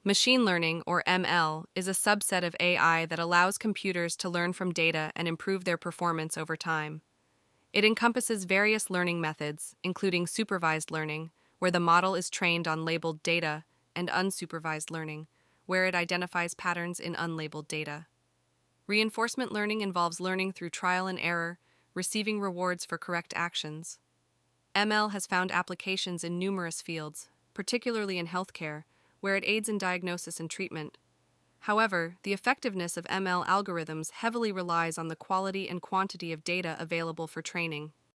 Machine learning, or ML, is a subset of AI that allows computers to learn from data and improve their performance over time. It encompasses various learning methods, including supervised learning, where the model is trained on labeled data, and unsupervised learning, where it identifies patterns in unlabeled data. Reinforcement learning involves learning through trial and error, receiving rewards for correct actions. ML has found applications in numerous fields, particularly in healthcare, where it aids in diagnosis and treatment. However, the effectiveness of ML algorithms heavily relies on the quality and quantity of data available for training.